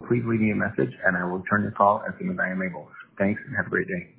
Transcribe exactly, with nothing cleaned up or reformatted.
please leave me a message and I will return your call as soon as I am able. Thanks and have a great day.